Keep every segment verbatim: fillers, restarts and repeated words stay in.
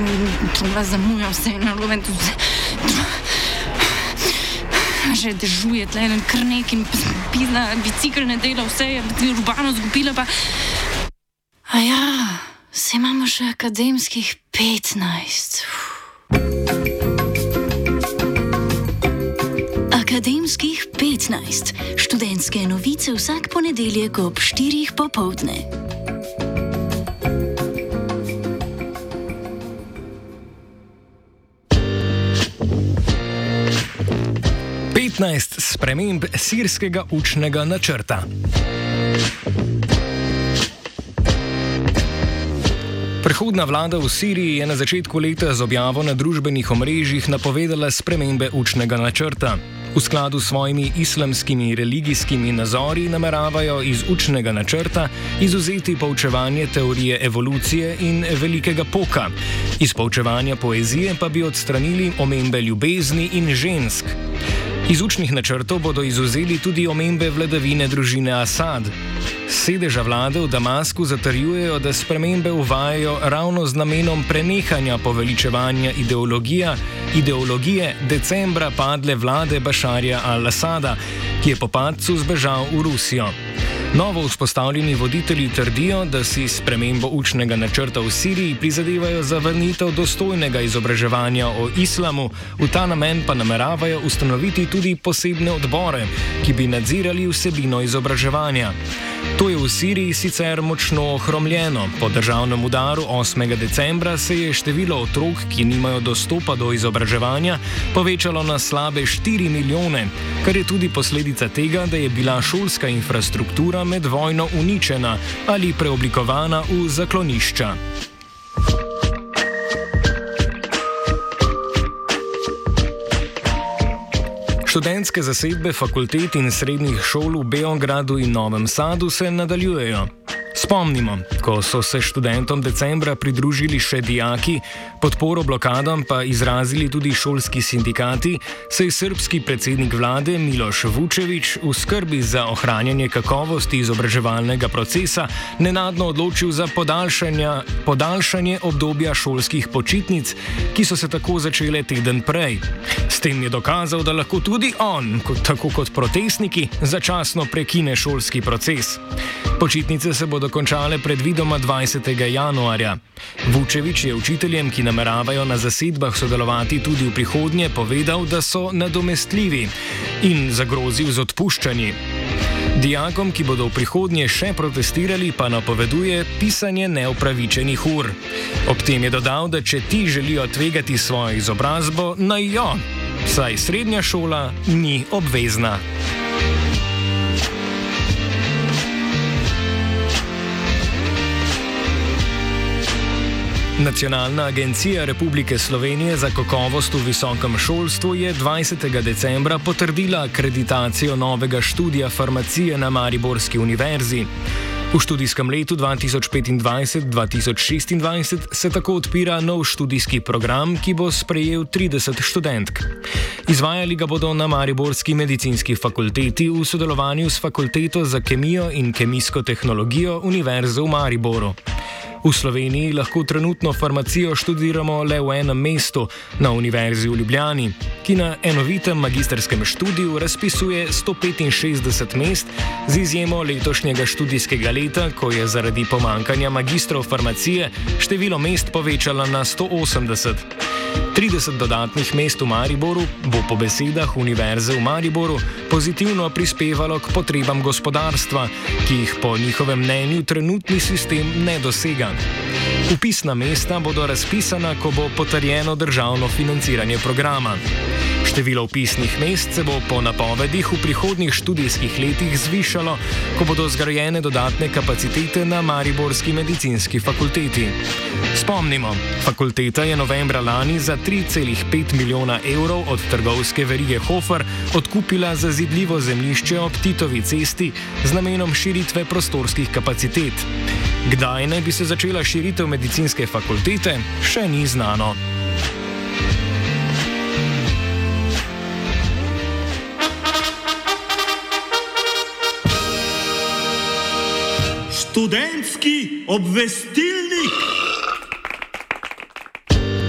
to zamuja vse na robe. Že dežuje tle en krnek in pizna bicikl ne dela, vse je urbano zgubila pa... A ja, se imamo še akademskih petnajst. Akademskih petnajst. Študentske novice vsak ponedeljek ob štirih popoldne. petnajst sprememb sirskega učnega načrta. Prehodna vlada v Siriji je na začetku leta z objavo na družbenih omrežjih napovedala spremembe učnega načrta. V skladu s svojimi islamskimi religijskimi nazori nameravajo iz učnega načrta izvzeti poučevanje teorije evolucije in velikega poka. Iz poučevanja poezije pa bi odstranili omembe ljubezni in žensk. Iz učnih načrtov bodo izvzeli tudi omembe vladavine družine Asad. Sedeža vlade v Damasku zatrjujejo, da spremembe uvajajo ravno z namenom prenehanja poveličevanja ideologija, ideologije decembra padle vlade Bašarja al-Asada, ki je po padcu zbežal v Rusijo. Novo vzpostavljeni voditelji trdijo, da si spremembo učnega načrta v Siriji prizadevajo za vrnitev dostojnega izobraževanja o islamu, v ta namen pa nameravajo ustanoviti tudi posebne odbore, ki bi nadzirali vsebino izobraževanja. To je v Siriji sicer močno ohromljeno. Po državnem udaru osmega decembra se je število otrok, ki nimajo dostopa do izobraževanja, povečalo na slabe štiri milijone, kar je tudi posledica tega, da je bila šolska infrastruktura med vojno uničena ali preoblikovana v zaklonišča. Študentske zasedbe fakultet in srednjih šol v Beogradu in Novem Sadu se nadaljujejo. Spomnimo, ko so se študentom decembra pridružili še dijaki, podporo blokadam pa izrazili tudi šolski sindikati, se je srbski predsednik vlade Miloš Vučević v skrbi za ohranjanje kakovosti izobraževalnega procesa nenadno odločil za podaljšanje obdobja šolskih počitnic, ki so se tako začele teden prej. S tem je dokazal, da lahko tudi on, kot, tako kot protestniki, začasno prekine šolski proces. Počitnice se bodo končale predvidoma dvajsetega januarja. Vučević je učiteljem, ki nameravajo na zasedbah sodelovati tudi v prihodnje, povedal, da so nadomestljivi in zagrozil z odpuščanji. Dijakom, ki bodo v prihodnje še protestirali, pa napoveduje pisanje neupravičenih ur. Ob tem je dodal, da če ti želijo tvegati svojo izobrazbo, naj jo, saj srednja šola ni obvezna. Nacionalna agencija Republike Slovenije za kakovost v visokem šolstvu je dvajsetega decembra potrdila akreditacijo novega študija farmacije na Mariborski univerzi. V študijskem letu dva tisoč petindvajset dva tisoč šestindvajset se tako odpira nov študijski program, ki bo sprejel trideset študentk. Izvajali ga bodo na Mariborski medicinski fakulteti v sodelovanju s Fakulteto za kemijo in kemijsko tehnologijo Univerze v Mariboru. V Sloveniji lahko trenutno farmacijo študiramo le v enem mestu, na Univerzi v Ljubljani, ki na enovitem magistrskem študiju razpisuje sto petinšestdeset mest, z izjemo letošnjega študijskega leta, ko je zaradi pomanjkanja magistrov farmacije število mest povečala na sto osemdeset. trideset dodatnih mest v Mariboru bo po besedah Univerze v Mariboru pozitivno prispevalo k potrebam gospodarstva, ki jih po njihovem mnenju trenutni sistem ne dosega. Vpisna mesta bodo razpisana, ko bo potrjeno državno financiranje programa. Število vpisnih mest se bo po napovedih v prihodnjih študijskih letih zvišalo, ko bodo zgrajene dodatne kapacitete na Mariborski medicinski fakulteti. Spomnimo, fakulteta je novembra lani za tri cela pet milijona evrov od trgovske verige Hofer odkupila zazidljivo zemljišče ob Titovi cesti z namenom širitve prostorskih kapacitet. Kdaj naj bi se začela širitev medicinske fakultete, še ni znano. Študentski obvestilnik.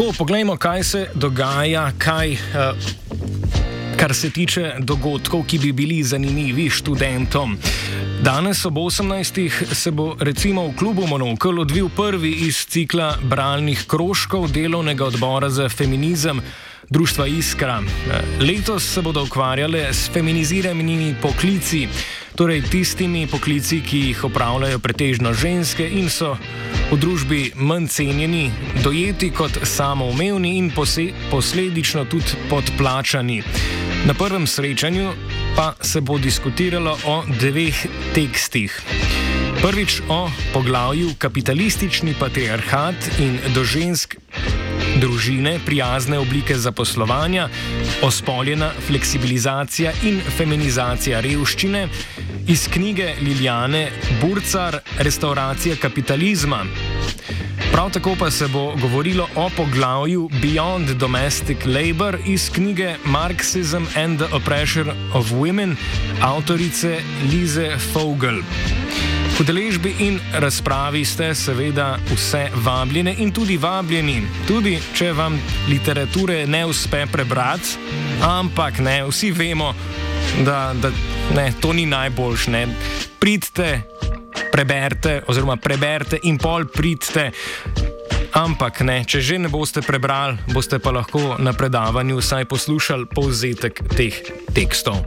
Tako, poglejmo, kaj se dogaja, kaj, uh, kar se tiče dogodkov, ki bi bili zanimivi študentom. Danes ob osemnajstih se bo recimo v klubu Monokl odvil prvi iz cikla bralnih krožkov delovnega odbora za feminizem Društva Iskra. Letos se bodo ukvarjale s feminiziranimi poklici, torej tistimi poklici, ki jih opravljajo pretežno ženske in so v družbi manj cenjeni, dojeti kot samoumevni in posledično tudi podplačani. Na prvem srečanju pa se bo diskutiralo o dveh tekstih. Prvič o poglavju Kapitalistični patriarhat in do žensk družine prijazne oblike zaposlovanja, ospoljena fleksibilizacija in feminizacija revščine iz knjige Lilijane Burcar Restauracija kapitalizma. Prav tako pa se bo govorilo o poglavju Beyond Domestic Labor iz knjige Marxism and the Oppression of Women avtorice Lise Vogel. V udeležbi in razpravi ste seveda vse vabljene in tudi vabljeni, tudi če vam literature ne uspe prebrati, ampak ne, vsi vemo, da, da ne, to ni najboljš, ne. Pridite, preberite oziroma preberite in pol pridite, ampak ne, če že ne boste prebrali, boste pa lahko na predavanju vsaj poslušali povzetek teh tekstov.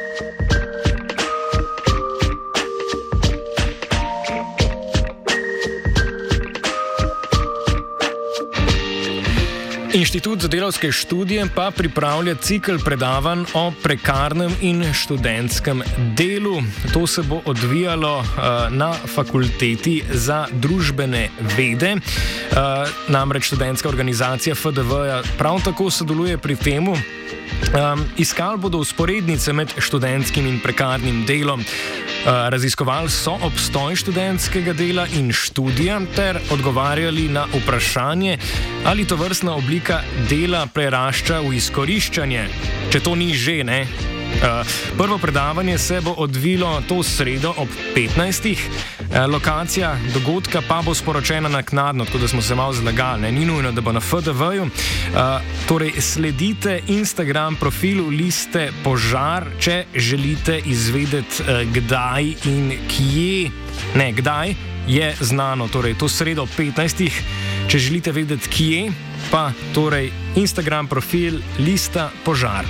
Inštitut za delavske študije pa pripravlja cikel predavanj o prekarnem in študentskem delu. To se bo odvijalo uh, na fakulteti za družbene vede. Uh, namreč študentska organizacija F D V-ja prav tako sodeluje pri temu. Um, iskali bodo vzporednice med študentskim in prekarnim delom. Uh, raziskovali so obstoj študentskega dela in študija ter odgovarjali na vprašanje, ali to vrstna oblika dela prerašča v izkoriščanje, če to ni že, ne. Uh, prvo predavanje se bo odvilo to sredo ob petnajstih. Uh, lokacija dogodka pa bo sporočena naknadno, tako da smo se malo zlagali, ne? Ni nujno, da bo na F D V-ju. Uh, torej, sledite Instagram profilu Liste Požar, če želite izvedeti, uh, kdaj in kje, ne, kdaj je znano, torej to sredo ob petnajstih, če želite vedeti kje, pa torej Instagram profil Lista Požar.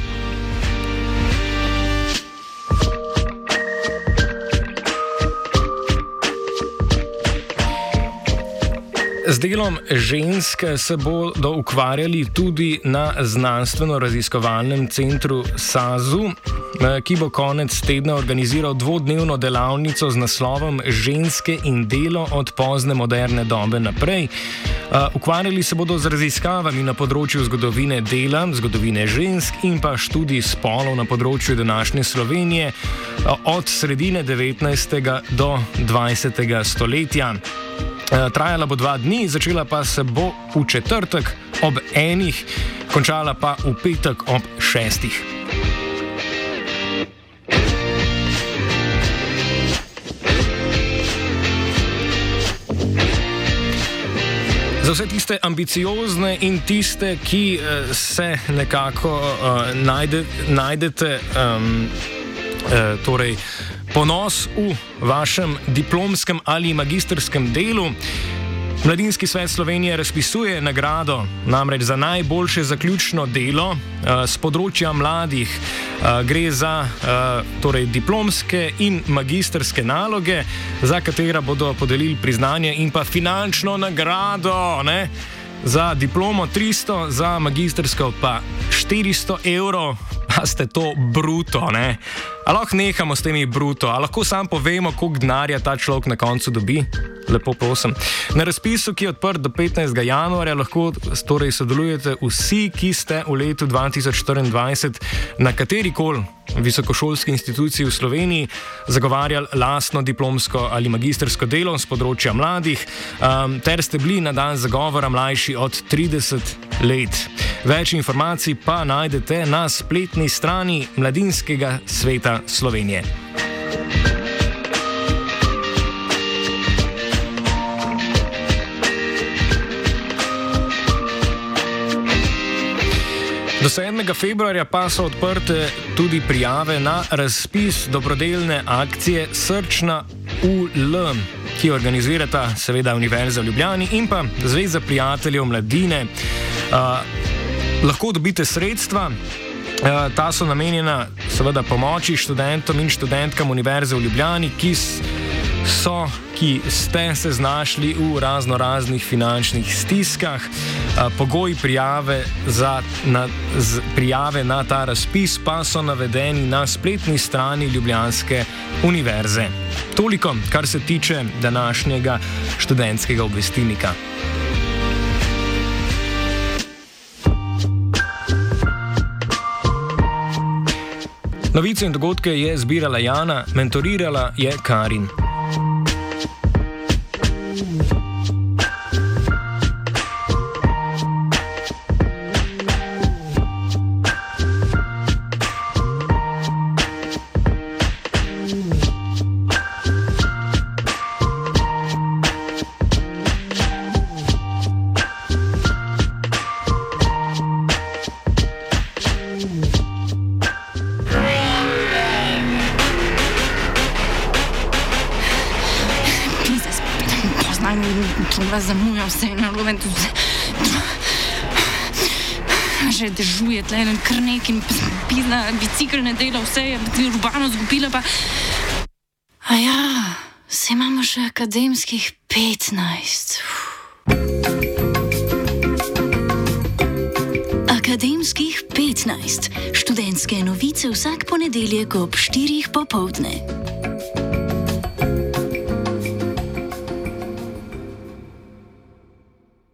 Z delom žensk se bodo ukvarjali tudi na znanstveno-raziskovalnem centru SAZU, ki bo konec tedna organiziral dvodnevno delavnico z naslovom Ženske in delo od pozne moderne dobe naprej. Ukvarjali se bodo z raziskavami na področju zgodovine dela, zgodovine žensk in pa študij spolov na področju današnje Slovenije od sredine devetnajstega do dvajsetega stoletja. Trajala bo dva dni, začela pa se bo v četrtek ob enih, končala pa v petek ob šestih. Za vse tiste ambiciozne in tiste, ki uh, se nekako uh, najde, najdete um, uh, torej, ponos v vašem diplomskem ali magistrskem delu. Mladinski svet Slovenije razpisuje nagrado namreč za najboljše zaključno delo uh, z področja mladih. Uh, gre za uh, torej diplomske in magistrske naloge, za katera bodo podelili priznanje in pa finančno nagrado, ne? Za diplomo tristo, za magistrsko pa štiristo evrov. Pa ste to bruto, ne? A lahko nehamo s temi bruto, a lahko sam povemo, koliko denarja ta človek na koncu dobi? Lepo prosim. Na razpisu, ki je odprt do petnajstega januarja, lahko torej sodelujete vsi, ki ste v letu dva tisoč štiriindvajset na katerikoli visokošolski instituciji v Sloveniji zagovarjali lastno diplomsko ali magistrsko delo z področja mladih, um, ter ste bili na dan zagovora mlajši od trideset let. Več informacij pa najdete na spletni strani Mladinskega sveta Slovenije. Do sedmega februarja pa so odprte tudi prijave na razpis dobrodelne akcije Srčna U L, ki jo organizirata seveda Univerza v Ljubljani in pa Zveza prijateljev mladine. Uh, lahko dobite sredstva. Uh, ta so namenjena seveda pomoči študentom in študentkam Univerze v Ljubljani, ki so, ki ste se znašli v razno raznih finančnih stiskah. Uh, pogoji prijave, za, na, z, prijave na ta razpis pa so navedeni na spletni strani Ljubljanske univerze. Toliko, kar se tiče današnjega študentskega obvestilnika. Novice in dogodke je zbirala Jana, mentorirala je Karin. Tola zamuja vse na loven. Že dežuje tle en krnek in pizna bicikl ne dela, vse je urbano zgubila pa... A ja, se imamo še akademskih petnajst. Akademskih petnajst. Študentske novice vsak ponedeljek ob štirih popoldne.